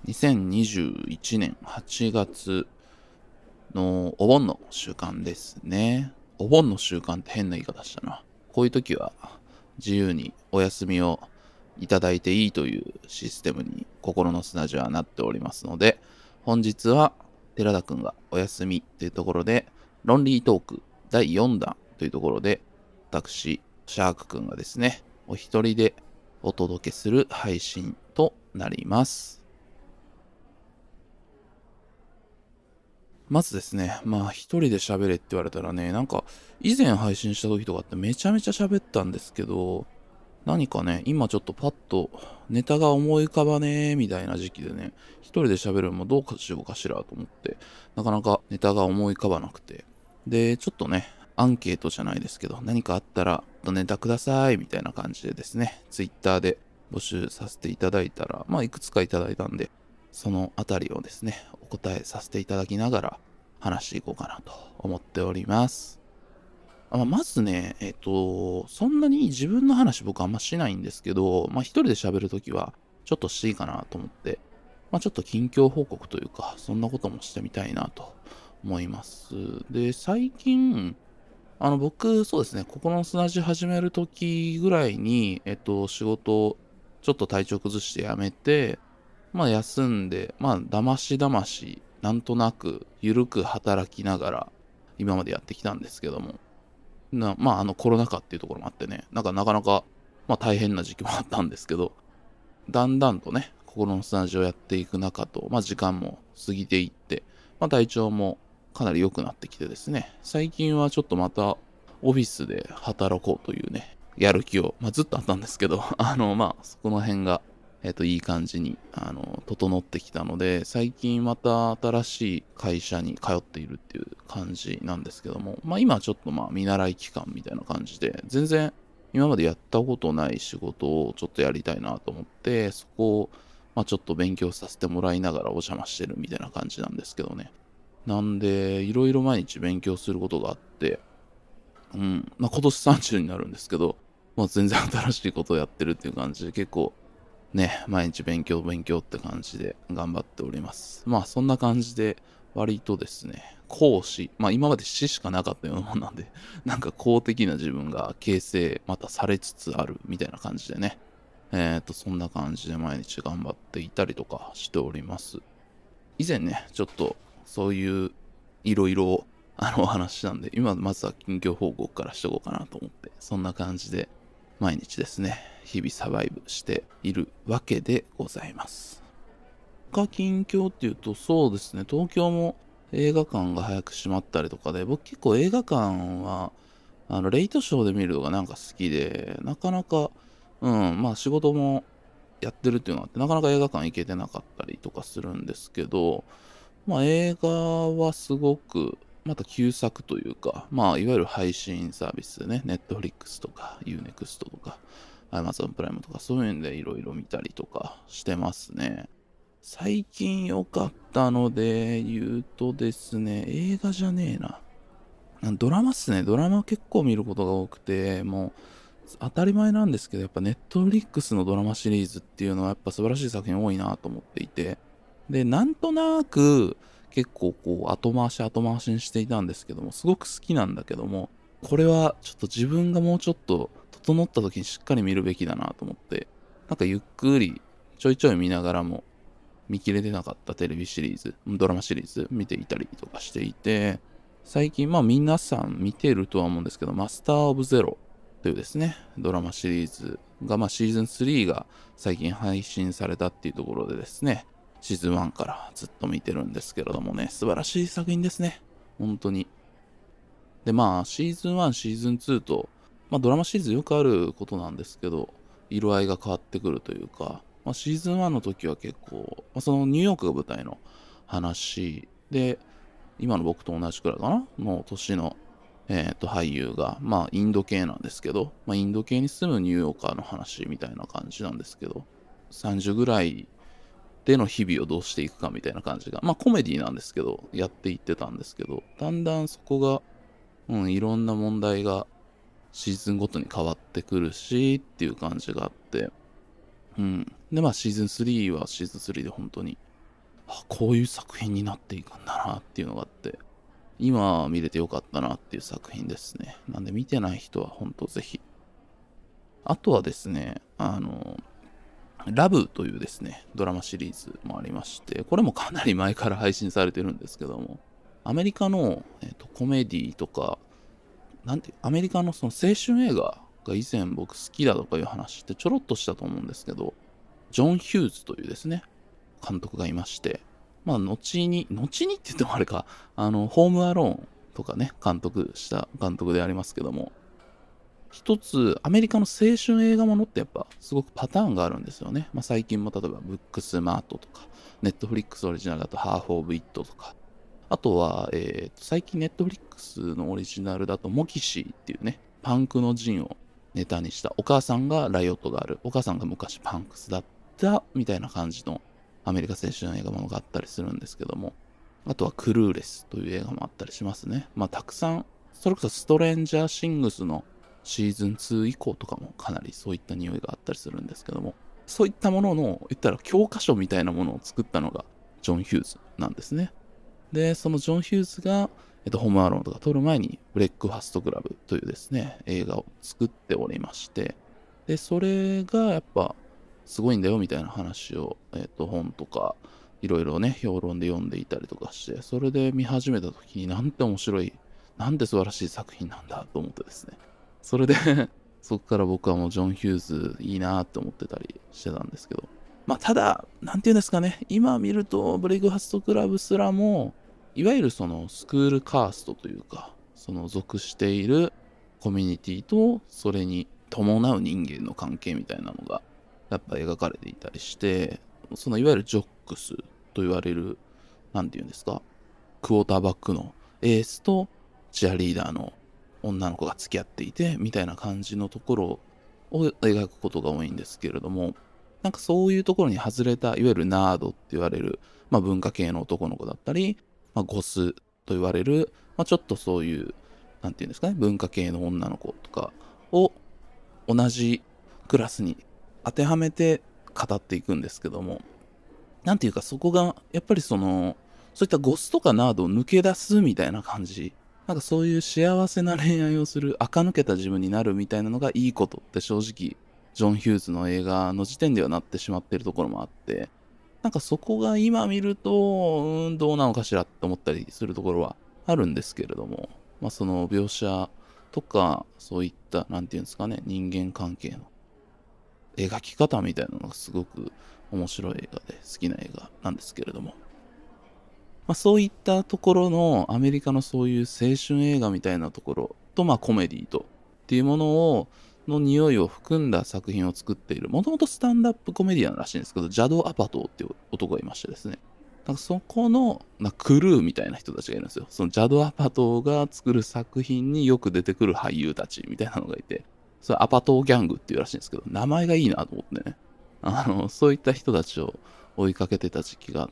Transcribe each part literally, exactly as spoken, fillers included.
にせんにじゅういちねんはちがつのお盆の習慣ですね。お盆の習慣って変な言い方したな。こういう時は自由にお休みをいただいていいというシステムに心の砂地はなっておりますので、本日は寺田くんがお休みというところで、ロンリートークだいよんだんというところで、私、シャークくんがですね、お一人でお届けする配信となります。まずですね、まあ一人で喋れって言われたらね、なんか以前配信した時とかってめちゃめちゃ喋ったんですけど、何かね、今ちょっとパッとネタが思い浮かばねーみたいな時期でね、一人で喋るのもどうかしようかしらと思って、なかなかネタが思い浮かばなくて。で、ちょっとね、アンケートじゃないですけど、何かあったらネタくださいみたいな感じでですね、ツイッターで募集させていただいたら、まあいくつかいただいたんで、そのあたりをですね、お答えさせていただきながら話していこうかなと思っております。あまずね、えっと、そんなに自分の話僕あんましないんですけど、まあ一人で喋るときはちょっとしていいかなと思って、まあちょっと近況報告というか、そんなこともしてみたいなと思います。で、最近、あの僕、そうですね、ここの砂地始めるときぐらいに、えっと、仕事をちょっと体調崩して辞めて、まあ休んで、まあだましだまし、なんとなく緩く働きながら今までやってきたんですけども、なまああのコロナ禍っていうところもあってね、なんかなかなか、まあ大変な時期もあったんですけど、だんだんとね、心の砂地をやっていく中と、まあ時間も過ぎていって、まあ体調もかなり良くなってきてですね、最近はちょっとまたオフィスで働こうというね、やる気を、まあずっとあったんですけど、あのまあそこの辺が、えっといい感じに、あの、整ってきたので、最近また新しい会社に通っているっていう感じなんですけども、まあ今はちょっとまあ見習い期間みたいな感じで、全然今までやったことない仕事をちょっとやりたいなと思って、そこを、まあ、ちょっと勉強させてもらいながらお邪魔してるみたいな感じなんですけどね。なんで、いろいろ毎日勉強することがあって、うん、まあ、今年さんじゅうになるんですけど、まあ、全然新しいことをやってるっていう感じで、結構ね、毎日勉強勉強って感じで頑張っております。まあ、そんな感じで、割とですね、講師、まあ今まで師しかなかったようなもんなんで、なんか公的な自分が形成またされつつあるみたいな感じでね、えっと、そんな感じで毎日頑張っていたりとかしております。以前ね、ちょっとそういういろいろあのお話したんで、今まずは近況報告からしておこうかなと思って、そんな感じで毎日ですね、日々サバイブしているわけでございます。他近況っていうと、そうですね、東京も映画館が早く閉まったりとかで、僕結構映画館は、あの、レイトショーで見るのがなんか好きで、なかなか、うん、まあ仕事もやってるっていうのがあって、なかなか映画館行けてなかったりとかするんですけど、まあ映画はすごく、また旧作というか、まあいわゆる配信サービスでね、ネットフリックスとか、ユーネクストとか、アマゾンプライムとか、そういうんでいろいろ見たりとかしてますね。最近良かったので言うとですね、映画じゃねえな。ドラマっすね。ドラマ結構見ることが多くて、もう当たり前なんですけど、やっぱネットフリックスのドラマシリーズっていうのはやっぱ素晴らしい作品多いなと思っていて、で、なんとなく結構こう後回し後回しにしていたんですけども、すごく好きなんだけども、これはちょっと自分がもうちょっと整った時にしっかり見るべきだなと思って、なんかゆっくりちょいちょい見ながらも見切れてなかったテレビシリーズ、ドラマシリーズ見ていたりとかしていて、最近まあ皆さん見てるとは思うんですけど、マスターオブゼロというですね、ドラマシリーズが、まあシーズンスリーが最近配信されたっていうところでですね、シーズンワンからずっと見てるんですけれどもね、素晴らしい作品ですね。本当に。でまあ、シーズンワン、シーズンツーと、まあドラマシリーズよくあることなんですけど、色合いが変わってくるというか、まあシーズンワンの時は結構、まあそのニューヨークが舞台の話で、今の僕と同じくらいかなの年の、えっ、と、俳優が、まあ、インド系なんですけど、まあ、インド系に住むニューヨーカーの話みたいな感じなんですけど、さんじゅうぐらいでの日々をどうしていくかみたいな感じが、まあ、コメディなんですけど、やっていってたんですけど、だんだんそこが、うん、いろんな問題がシーズンごとに変わってくるし、っていう感じがあって、うん。で、まあ、シーズンスリーはシーズンスリーで本当にあ、こういう作品になっていくんだなっていうのがあって、今見れてよかったなっていう作品ですね。なんで見てない人は本当ぜひ。あとはですね、あの、ラブというですね、ドラマシリーズもありまして、これもかなり前から配信されてるんですけども、アメリカの、えーと、コメディとか、なんて、アメリカのその青春映画が以前僕好きだとかいう話ってちょろっとしたと思うんですけど、ジョン・ヒューズというですね、監督がいまして、まあ、後に、後にって言ってもあれか、あの、ホームアローンとかね、監督した監督でありますけども、一つ、アメリカの青春映画ものってやっぱすごくパターンがあるんですよね。まあ、最近も例えばブックスマートとか、ネットフリックスオリジナルだとハーフ・オブ・イットとか、あとは、えー、最近ネットフリックスのオリジナルだとモキシーっていうね、パンクの陣をネタにしたお母さんがライオットがある、お母さんが昔パンクスだったみたいな感じのアメリカ青春映画ものがあったりするんですけども、あとはクルーレスという映画もあったりしますね。まあたくさん、それこそストレンジャーシングスのシーズンツー以降とかもかなりそういった匂いがあったりするんですけども、そういったものの、言ったら教科書みたいなものを作ったのがジョン・ヒューズなんですね。で、そのジョン・ヒューズが、えっと、ホームアローンとか撮る前に、ブレックファストクラブというですね、映画を作っておりまして、で、それがやっぱ、すごいんだよみたいな話を、えっと、本とか、いろいろね、評論で読んでいたりとかして、それで見始めた時になんて面白い、なんて素晴らしい作品なんだと思ってですね。それでそこから僕はもうジョン・ヒューズいいなって思ってたりしてたんですけど。まあ、ただ、なんていうんですかね、今見ると、ブレイクファストクラブすらも、いわゆるそのスクールカーストというか、その属しているコミュニティと、それに伴う人間の関係みたいなのが、やっぱ描かれていたりして、そのいわゆるジョックスと言われる、なんていうんですか、クォーターバックのエースとチアリーダーの女の子が付き合っていて、みたいな感じのところを描くことが多いんですけれども、なんかそういうところに外れた、いわゆるナードって言われる、まあ文化系の男の子だったり、まあゴスと言われる、まあちょっとそういう、なんていうんですかね、文化系の女の子とかを同じクラスに当てはめて語っていくんですけども、なんていうかそこが、やっぱりその、そういったゴスとかナードを抜け出すみたいな感じ。なんかそういう幸せな恋愛をする、垢抜けた自分になるみたいなのがいいことって正直、ジョン・ヒューズの映画の時点ではなってしまっているところもあって、なんかそこが今見ると、うーん、どうなのかしらって思ったりするところはあるんですけれども、まあその描写とか、そういった、なんていうんですかね、人間関係の描き方みたいなのがすごく面白い映画で好きな映画なんですけれども、まあ、そういったところのアメリカのそういう青春映画みたいなところと、まあコメディとっていうものをの匂いを含んだ作品を作っている、もともとスタンダップコメディアンらしいんですけど、ジャド・アパトーっていう男がいましてですね、なんかそこのなクルーみたいな人たちがいるんですよ。そのジャド・アパトーが作る作品によく出てくる俳優たちみたいなのがいて、それアパトーギャングっていうらしいんですけど、名前がいいなと思ってね、あのそういった人たちを追いかけてた時期があって、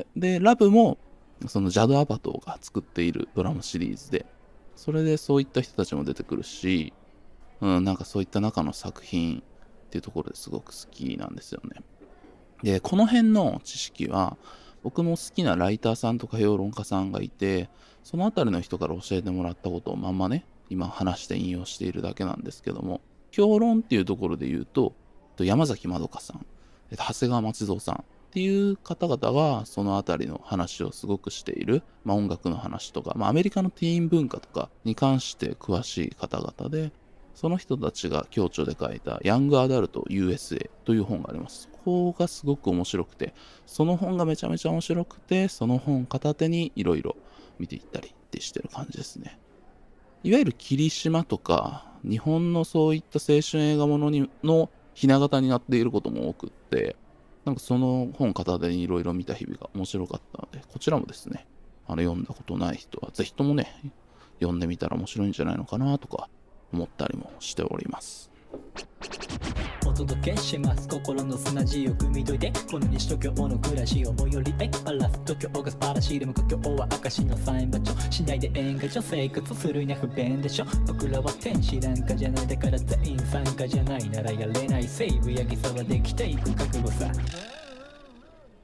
でラブもそのジャド・アパトーが作っているドラマシリーズで、それでそういった人たちも出てくるし、うん、なんかそういった中の作品っていうところですごく好きなんですよね。で、この辺の知識は、僕も好きなライターさんとか評論家さんがいて、そのあたりの人から教えてもらったことをまんまね、今話して引用しているだけなんですけども、評論っていうところで言うと、山崎まどかさん、長谷川松蔵さんっていう方々がそのあたりの話をすごくしている、まあ、音楽の話とか、まあ、アメリカのティーン文化とかに関して詳しい方々で、その人たちが共著で書いたヤングアダルト ユーエスエー という本があります。ここがすごく面白くて、その本がめちゃめちゃ面白くて、その本片手にいろいろ見ていったりってしてる感じですね。いわゆる霧島とか、日本のそういった青春映画ものにのひな形になっていることも多くって、なんかその本片手にいろいろ見た日々が面白かったので、こちらもですね、あの読んだことない人はぜひともね、読んでみたら面白いんじゃないのかなとか思ったりもしております。 お届けします心の砂地を汲み解いてこの西東京の暮らしを最寄りへアラフ東京が素晴らしいでも故郷は証のサイン場所しないで演歌上生活するには不便でしょ僕らは天使なんかじゃないだから全員参加じゃないならやれないセーブやぎさはできていく覚悟さ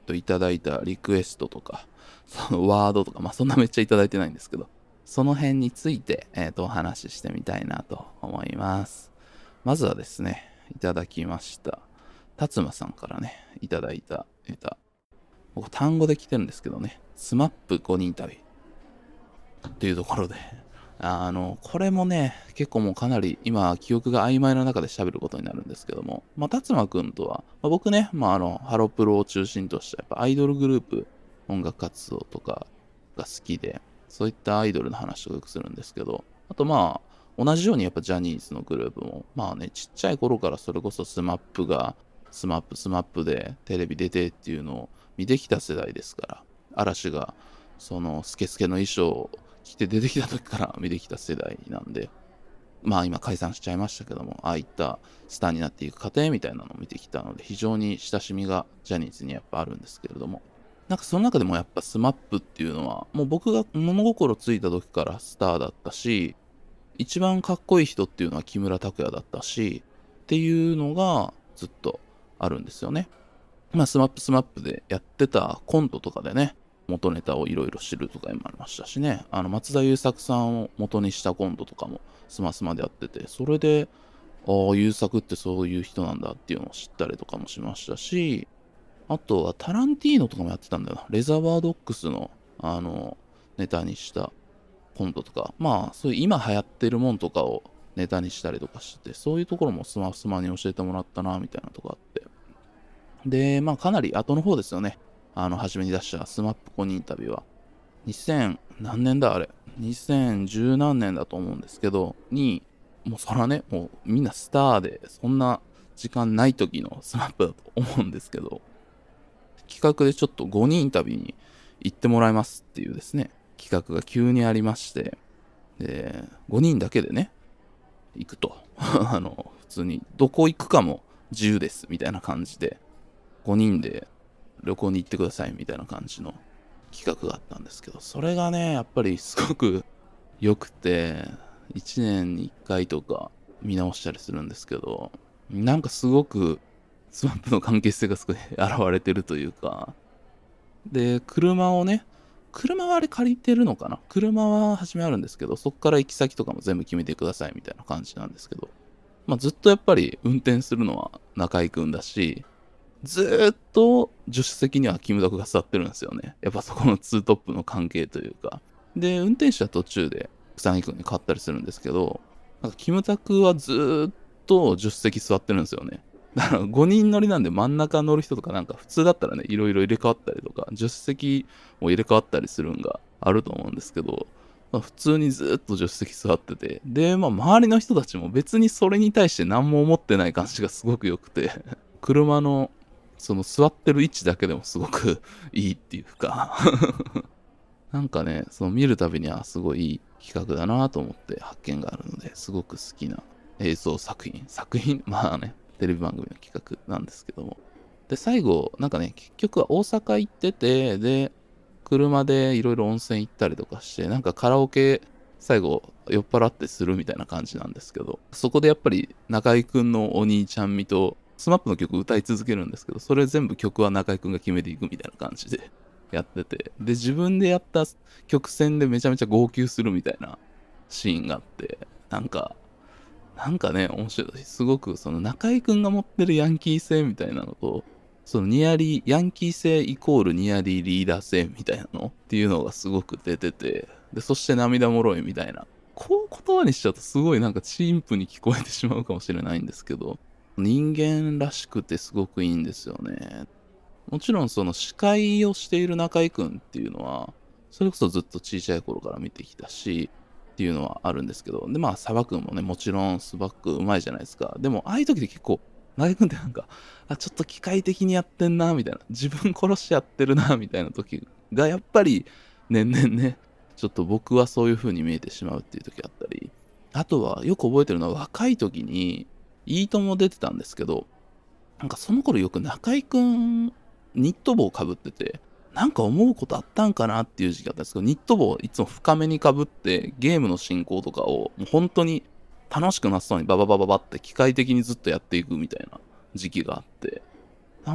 といただいたリクエストとか、そのワードとか、まあそんなめっちゃいただいてないんですけど、その辺について、えっと、お話ししてみたいなと思います。まずはですね、いただきました。達馬さんからね、いただいた歌。僕単語で来てるんですけどね、スマップごにん旅っていうところで、あの、これもね、結構もうかなり今、記憶が曖昧な中で喋ることになるんですけども、まあ、達馬くんとは、まあ、僕ね、まあ、あの、ハロプロを中心としたやっぱアイドルグループ、音楽活動とかが好きで、そういったアイドルの話をよくするんですけど、あとまあ、同じようにやっぱジャニーズのグループも、まあね、ちっちゃい頃からそれこそスマップが、スマップスマップでテレビ出てっていうのを見てきた世代ですから、嵐がそのスケスケの衣装を着て出てきた時から見てきた世代なんで、まあ今解散しちゃいましたけども、ああいったスターになっていく過程みたいなのを見てきたので、非常に親しみがジャニーズにやっぱあるんですけれども、なんかその中でもやっぱスマップっていうのは、もう僕が物心ついた時からスターだったし、一番かっこいい人っていうのは木村拓哉だったし、っていうのがずっとあるんですよね。まあスマップスマップでやってたコントとかでね、元ネタをいろいろ知るとかもありましたしね、あの松田優作さんを元にしたコントとかもスマスマでやってて、それで、ああ、優作ってそういう人なんだっていうのを知ったりとかもしましたし、あとはタランティーノとかもやってたんだよな。レザーバードックスの、あの、ネタにしたコントとか、まあ、そういう今流行ってるもんとかをネタにしたりとかして、そういうところもスマスマに教えてもらったな、みたいなとこあって。で、まあ、かなり後の方ですよね。あの、初めに出したスマップごにん旅は、にせん何年だあれ。にせんじゅう何年だと思うんですけど、に、もうそらね、もうみんなスターで、そんな時間ない時のスマップだと思うんですけど、企画でちょっとごにん旅に行ってもらいますっていうですね、企画が急にありまして、で、ごにんだけでね、行くと。あの、普通にどこ行くかも自由ですみたいな感じで、ごにんで旅行に行ってくださいみたいな感じの企画があったんですけど、それがね、やっぱりすごく良くて、いちねんにいっかいとか見直したりするんですけど、なんかすごくスマップの関係性がすごい現れてるというか、で、車をね、車はあれ借りてるのかな、車は初めあるんですけど、そこから行き先とかも全部決めてくださいみたいな感じなんですけど、まあずっとやっぱり運転するのは中居くんだし、ずーっと助手席にはキムタクが座ってるんですよね。やっぱそこのツートップの関係というか。で、運転手は途中で草薙くんに変わったりするんですけど、なんかキムタクはずーっと助手席座ってるんですよね。だからごにん乗りなんで真ん中乗る人とかなんか普通だったらね、いろいろ入れ替わったりとか、助手席も入れ替わったりするんがあると思うんですけど、まあ、普通にずーっと助手席座ってて、で、まあ周りの人たちも別にそれに対して何も思ってない感じがすごく良くて、車のその座ってる位置だけでもすごくいいっていうかなんかね、その見るたびにはすごいいい企画だなと思って発見があるので、すごく好きな映像作品、作品、まあね、テレビ番組の企画なんですけども。で、最後、なんかね、結局は大阪行ってて、で、車でいろいろ温泉行ったりとかして、なんかカラオケ最後酔っ払ってするみたいな感じなんですけど、そこでやっぱり中居くんのお兄ちゃんみと、スマップの曲歌い続けるんですけど、それ全部曲は中居くんが決めていくみたいな感じでやってて、で、自分でやった曲線でめちゃめちゃ号泣するみたいなシーンがあって、なんか、なんかね、面白い。すごくその中居くんが持ってるヤンキー性みたいなのと、そのニアリー、ヤンキー性イコールニアリーリーダー性みたいなのっていうのがすごく出てて、で、そして涙もろいみたいな。こう言葉にしちゃうとすごいなんか陳腐に聞こえてしまうかもしれないんですけど、人間らしくてすごくいいんですよね。もちろんその司会をしている中居くんっていうのは、それこそずっと小さい頃から見てきたし、っていうのはあるんですけど、で、まあ、サバくんもね、もちろんスバックうまいじゃないですか。でも、ああいう時って結構、中居くんってなんか、あ、ちょっと機械的にやってんな、みたいな。自分殺しやってるな、みたいな時が、やっぱり、年々ね、ちょっと僕はそういう風に見えてしまうっていう時あったり、あとは、よく覚えてるのは、若い時に、いいとも出てたんですけど、なんかその頃よく中居くん、ニット帽かぶってて、なんか思うことあったんかなっていう時期だったんですけど、ニット帽いつも深めにかぶって、ゲームの進行とかを、もう本当に楽しくなさそうにバババババって機械的にずっとやっていくみたいな時期があって、なんか、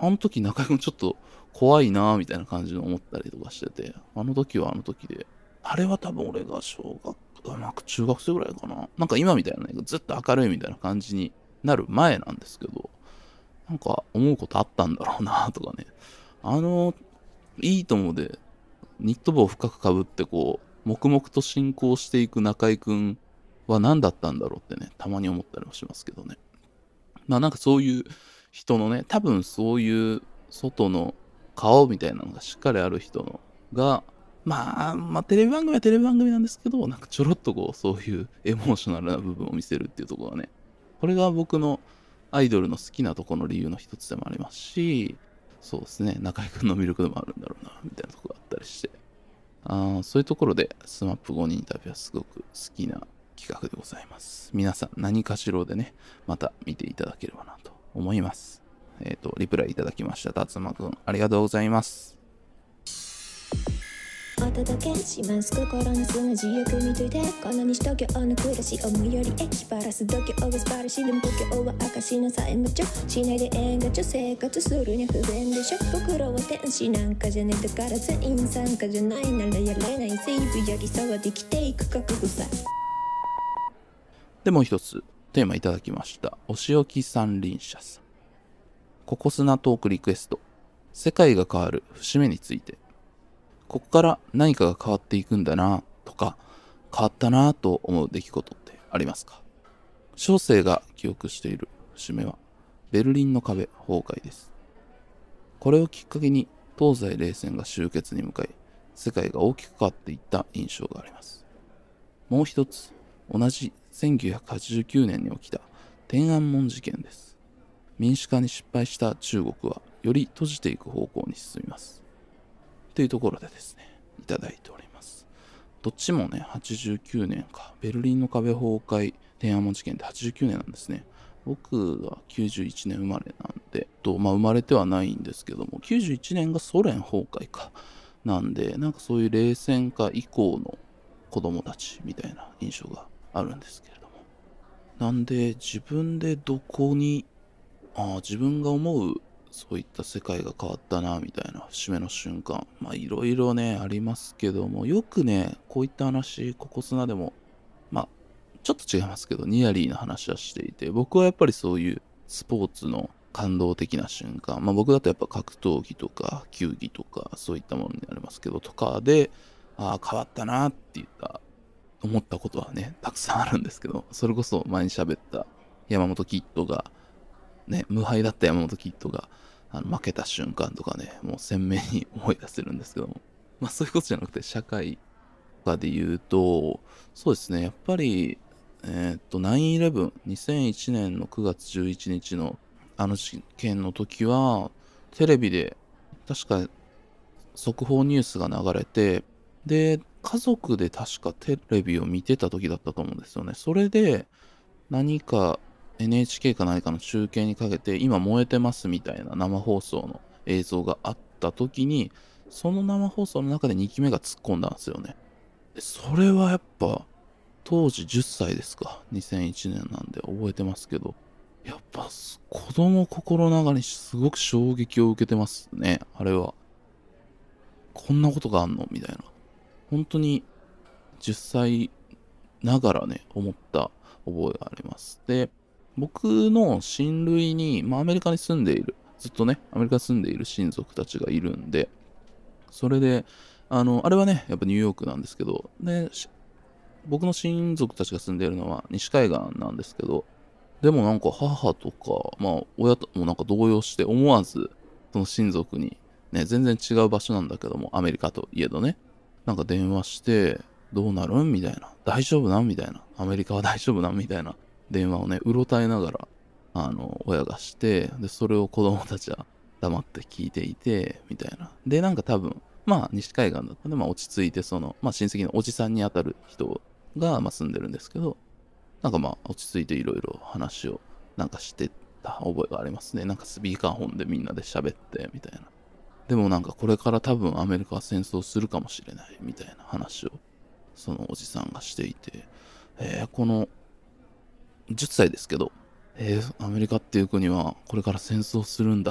あの時中居君ちょっと怖いなーみたいな感じで思ったりとかしてて、あの時はあの時で、あれは多分俺が小学、なんか中学生ぐらいかな。なんか今みたいなね、ずっと明るいみたいな感じになる前なんですけど、なんか思うことあったんだろうなとかね。あの、いいともで、ニット帽を深くかぶってこう、黙々と進行していく中居くんは何だったんだろうってね、たまに思ったりもしますけどね。まあなんかそういう人のね、多分そういう外の顔みたいなのがしっかりある人のが、まあ、まあテレビ番組はテレビ番組なんですけど、なんかちょろっとこう、そういうエモーショナルな部分を見せるっていうところがね、これが僕のアイドルの好きなところの理由の一つでもありますし、そうですね、中居くんの魅力でもあるんだろうな、みたいなところがあったりして、あそういうところでスマップごにん旅はすごく好きな企画でございます。皆さん何かしらでね、また見ていただければなと思います。えっ、ー、と、リプライいただきました達馬くん、ありがとうございます。 お届けします心の砂地よく見といてこの西東京の暮らし思いより駅パラス度胸が素晴らしいでも故郷は証の債務帳しないで縁がちょ生活するには不便でしょ僕らは天使なんかじゃねえだから全員参加じゃないならやれないセーブやりさはできていく覚悟さでもう一つテーマいただきましたお仕置き三輪車さんココスナトークリクエスト世界が変わる節目についてここから何かが変わっていくんだなとか変わったなと思う出来事ってありますか？小生が記憶している節目はベルリンの壁崩壊です。これをきっかけに東西冷戦が終結に向かい世界が大きく変わっていった印象があります。もう一つ同じせんきゅうひゃくはちじゅうきゅうねんに起きた天安門事件です。民主化に失敗した中国はより閉じていく方向に進みます。というところでですね、いただいております。どっちもね、はちじゅうきゅうねんか。ベルリンの壁崩壊、天安門事件ってはちじゅうきゅうねんなんですね。僕はきゅうじゅういちねん生まれなんで、とまあ生まれてはないんですけども、きゅうじゅういちねんがソ連崩壊か。なんで、なんかそういう冷戦下以降の子供たちみたいな印象があるんですけれども。なんで、自分でどこに、ああ、自分が思う、そういった世界が変わったな、みたいな節目の瞬間。まあ、いろいろね、ありますけども、よくね、こういった話、ここ砂でも、まあ、ちょっと違いますけど、ニアリーな話はしていて、僕はやっぱりそういうスポーツの感動的な瞬間、まあ僕だとやっぱ格闘技とか、球技とか、そういったものになりますけど、とかで、ああ、変わったなって言った、思ったことはね、たくさんあるんですけど、それこそ前に喋った山本キッドが、ね、無敗だった山本キッドが、あの負けた瞬間とかね、もう鮮明に思い出せるんですけども。まあそういうことじゃなくて、社会とかで言うと、そうですね、やっぱり、えー、っと、ナインイレブン、にせんいちねんのくがつじゅういちにちのあの事件の時は、テレビで、確か速報ニュースが流れて、で、家族で確かテレビを見てた時だったと思うんですよね。それで、何か、エヌエイチケー か何かの中継にかけて今燃えてますみたいな生放送の映像があった時にその生放送の中でにきめが突っ込んだんですよね。でそれはやっぱ当時じゅっさいですかにせんいちねんなんで覚えてますけどやっぱ子供心ながらにすごく衝撃を受けてますね。あれはこんなことがあんのみたいな本当にじゅっさいながらね思った覚えがあります。で僕の親類に、まあ、アメリカに住んでいる、ずっとね、アメリカに住んでいる親族たちがいるんで、それで、あの、あれはね、やっぱニューヨークなんですけど、で、僕の親族たちが住んでいるのは西海岸なんですけど、でもなんか母とか、まあ、親ともなんか動揺して思わず、その親族に、ね、全然違う場所なんだけども、アメリカといえどね、なんか電話して、どうなるんみたいな。大丈夫なんみたいな。アメリカは大丈夫なんみたいな。電話をね、うろたえながら、あの、親がして、で、それを子供たちは黙って聞いていて、みたいな。で、なんか多分、まあ、西海岸だったんで、まあ、落ち着いて、その、まあ、親戚のおじさんにあたる人が、まあ、住んでるんですけど、なんかまあ、落ち着いていろいろ話を、なんかしてた覚えがありますね。なんかスピーカーフォンでみんなで喋って、みたいな。でもなんかこれから多分アメリカは戦争するかもしれない、みたいな話を、そのおじさんがしていて、えー、この、じゅっさいですけど、えー、アメリカっていう国はこれから戦争するんだっ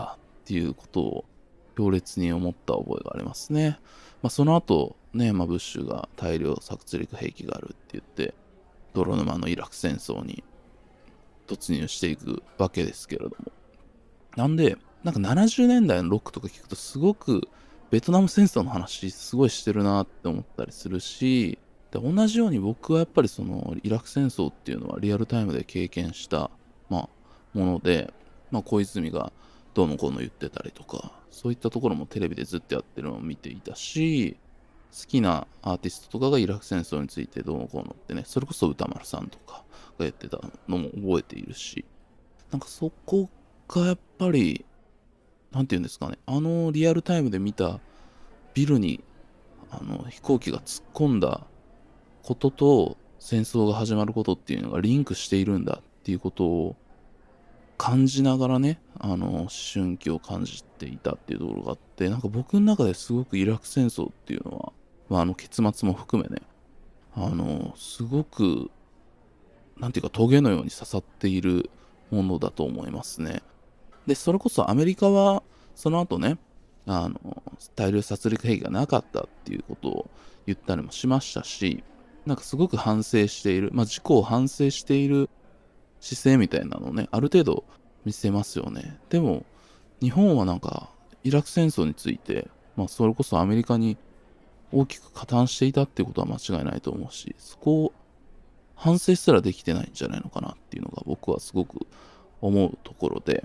っていうことを強烈に思った覚えがありますね。まあ、その後ね、まあ、ブッシュが大量殺戮兵器があるって言って泥沼のイラク戦争に突入していくわけですけれども、なんでなんかななじゅうねんだいのロックとか聞くとすごくベトナム戦争の話すごいしてるなって思ったりするし、で同じように僕はやっぱりそのイラク戦争っていうのはリアルタイムで経験した、まあ、もので、まあ、小泉がどうのこうの言ってたりとか、そういったところもテレビでずっとやってるのを見ていたし、好きなアーティストとかがイラク戦争についてどうのこうのってね、それこそ歌丸さんとかがやってたのも覚えているし、なんかそこがやっぱりなんていうんですかね、あのリアルタイムで見たビルにあの飛行機が突っ込んだことと戦争が始まることっていうのがリンクしているんだっていうことを感じながらね、あの思春期を感じていたっていうところがあって、なんか僕の中ですごくイラク戦争っていうのは、まあ、あの結末も含めね、あのすごくなんていうかトゲのように刺さっているものだと思いますね。でそれこそアメリカはその後ね、あの大量殺戮兵器がなかったっていうことを言ったりもしましたし、なんかすごく反省している、まあ、事故を反省している姿勢みたいなのをね、ある程度見せますよね。でも日本はなんかイラク戦争について、まあ、それこそアメリカに大きく加担していたっていうことは間違いないと思うし、そこを反省すらできてないんじゃないのかなっていうのが僕はすごく思うところで、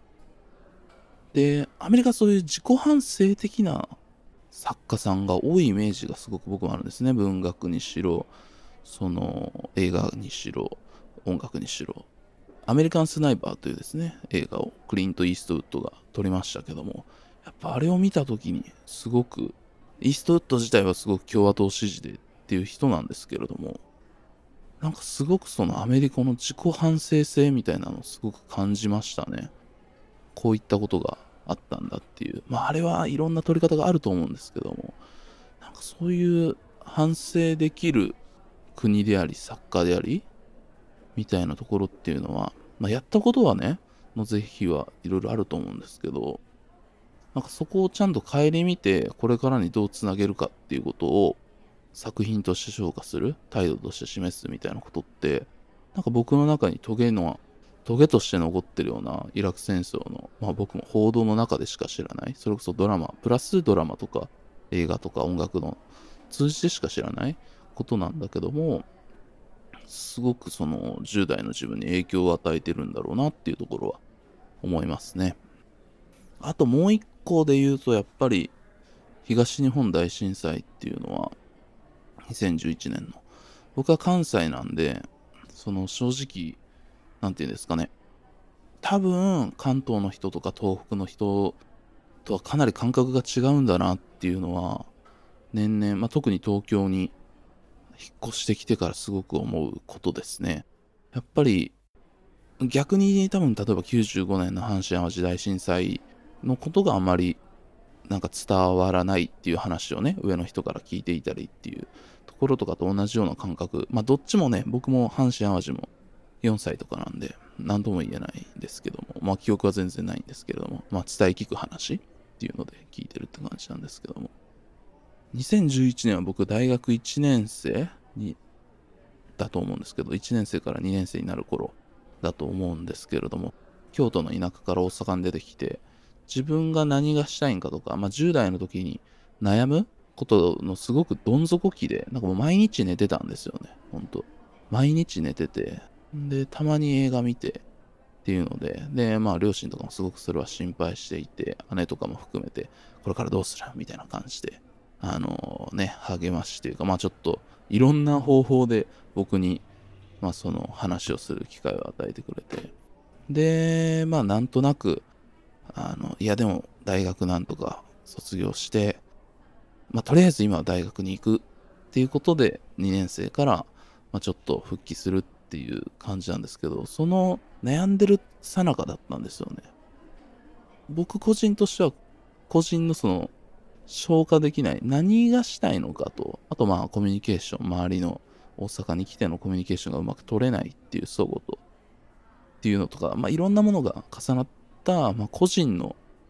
でアメリカそういう自己反省的な作家さんが多いイメージがすごく僕もあるんですね。文学にしろ、その映画にしろ、音楽にしろ。アメリカンスナイパーというですね、映画をクリント・イーストウッドが撮りましたけども、やっぱあれを見た時にすごく、イーストウッド自体はすごく共和党支持でっていう人なんですけれども、なんかすごくそのアメリカの自己反省性みたいなのをすごく感じましたね。こういったことがあったんだっていう。まああれはいろんな撮り方があると思うんですけども、なんかそういう反省できる国であり作家でありみたいなところっていうのは、まあ、やったことはねの是非はいろいろあると思うんですけど、なんかそこをちゃんと顧みてこれからにどうつなげるかっていうことを作品として評価する、態度として示すみたいなことって、なんか僕の中にトゲのトゲとして残ってるようなイラク戦争の、まあ僕も報道の中でしか知らない、それこそドラマプラスドラマとか映画とか音楽の通じてしか知らないことなんだけども、すごくそのじゅう代の自分に影響を与えてるんだろうなっていうところは思いますね。あともう一個で言うと、やっぱり東日本大震災っていうのはにせんじゅういちねんの、僕は関西なんで、その正直なんていうんですかね、多分関東の人とか東北の人とはかなり感覚が違うんだなっていうのは年々、まあ、特に東京に引っ越してきてからすごく思うことですね。やっぱり逆に多分例えばきゅうじゅうごねんの阪神・淡路大震災のことがあまりなんか伝わらないっていう話をね、上の人から聞いていたりっていうところとかと同じような感覚。まあどっちもね、僕も阪神・淡路もよんさいとかなんで何とも言えないんですけども、まあ記憶は全然ないんですけれども、まあ伝え聞く話っていうので聞いてるって感じなんですけども、にせんじゅういちねんは僕大学いちねん生にだと思うんですけど、いちねん生からにねん生になる頃だと思うんですけれども、京都の田舎から大阪に出てきて、自分が何がしたいんかとか、まあじゅう代の時に悩むことのすごくどん底期で、なんかもう毎日寝てたんですよね、ほんと。毎日寝てて、で、たまに映画見てっていうので、で、まあ両親とかもすごくそれは心配していて、姉とかも含めて、これからどうするみたいな感じで、あのー、ね、励ましというか、まあちょっといろんな方法で僕に、まあその話をする機会を与えてくれて、で、まあなんとなく、あの、いやでも大学なんとか卒業して、まあとりあえず今は大学に行くっていうことでにねん生から、まあ、ちょっと復帰するっていう感じなんですけど、その悩んでる最中だったんですよね。僕個人としては、個人のその消化できない何がしたいのかと、あとまあコミュニケーション、周りの大阪に来てのコミュニケーションがうまく取れないっていう相互とっていうのとか、まあいろんなものが重なった、まあ、個人の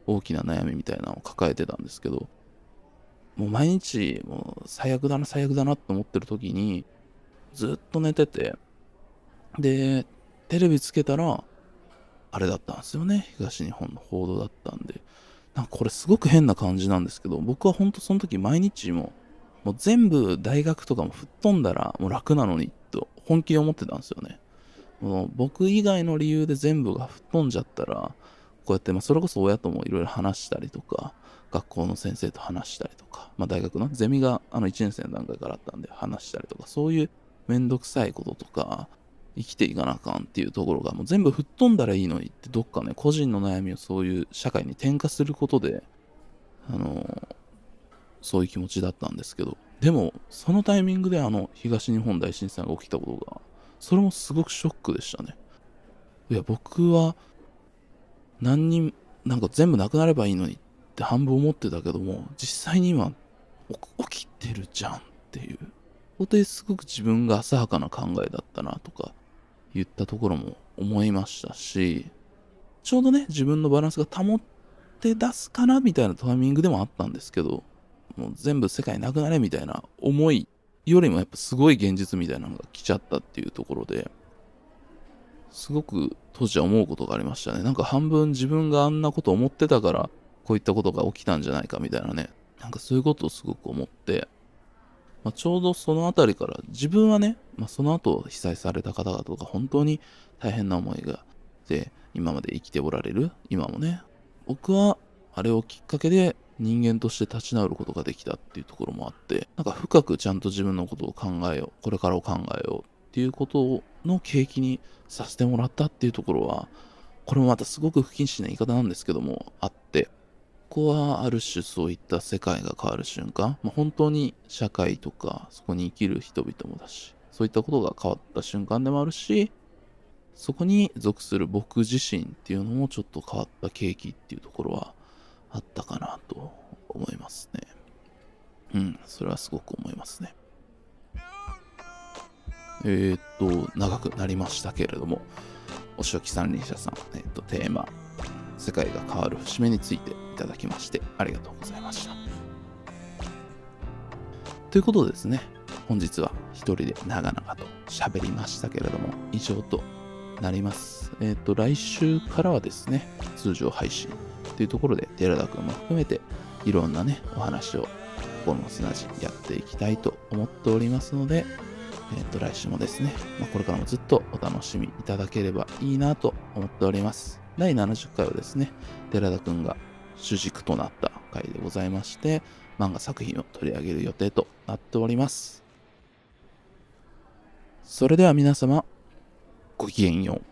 大きな悩みみたいなのを抱えてたんですけど、もう毎日もう最悪だな最悪だなって思ってる時にずっと寝てて、でテレビつけたらあれだったんですよね、東日本の報道だったんで、なんかこれすごく変な感じなんですけど、僕は本当その時毎日ももう全部大学とかも吹っ飛んだらもう楽なのにと本気で思ってたんですよね。もう僕以外の理由で全部が吹っ飛んじゃったら、こうやってまあそれこそ親ともいろいろ話したりとか、学校の先生と話したりとか、まあ大学のゼミがあのいちねん生の段階からあったんで話したりとか、そういうめんどくさいこととか、生きていかなあかんっていうところがもう全部吹っ飛んだらいいのにって、どっかね個人の悩みをそういう社会に転嫁することで、あのー、そういう気持ちだったんですけど、でもそのタイミングであの東日本大震災が起きたことが、それもすごくショックでしたね。いや僕は何人なんか全部なくなればいいのにって半分思ってたけども、実際に今起きてるじゃんっていうことですごく自分が浅はかな考えだったなとか言ったところも思いましたし、ちょうどね自分のバランスが保って出すかなみたいなタイミングでもあったんですけど、もう全部世界なくなれみたいな思いよりもやっぱすごい現実みたいなのが来ちゃったっていうところで、すごく当時は思うことがありましたね。なんか半分自分があんなこと思ってたからこういったことが起きたんじゃないかみたいなね、なんかそういうことをすごく思って、まあ、ちょうどそのあたりから自分はね、まあ、その後被災された方々とか本当に大変な思いがで今まで生きておられる今もね、僕はあれをきっかけで人間として立ち直ることができたっていうところもあって、なんか深くちゃんと自分のことを考えよう、これからを考えようっていうことの契機にさせてもらったっていうところは、これもまたすごく不謹慎な言い方なんですけどもあって、ここはある種そういった世界が変わる瞬間、まあ、本当に社会とかそこに生きる人々もだし、そういったことが変わった瞬間でもあるし、そこに属する僕自身っていうのもちょっと変わった契機っていうところはあったかなと思いますね。うん、それはすごく思いますね。えー、っと、長くなりましたけれども、おしおき三輪車さん、えー、っと、テーマ、世界が変わる節目についていただきましてありがとうございました。ということでですね、本日は一人で長々と喋りましたけれども、以上となります。えっと、来週からはですね、通常配信というところで、寺田くんも含めて、いろんなね、お話を、この砂地やっていきたいと思っておりますので、えっと、来週もですね、まあ、これからもずっとお楽しみいただければいいなと思っております。だいななじゅっかいはですね、寺田くんが主軸となった回でございまして、漫画作品を取り上げる予定となっております。それでは皆様、ごきげんよう。